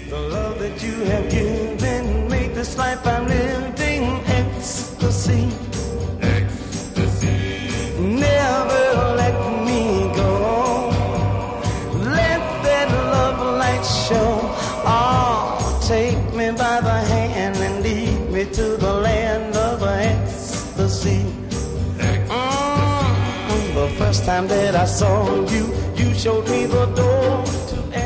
The love that you have given make this life I'm living ecstasy. Ecstasy. Never let me go. Let that love light show. Oh, take me by the hand and lead me to the land of ecstasy. The first time that I saw you, you showed me the door to ecstasy.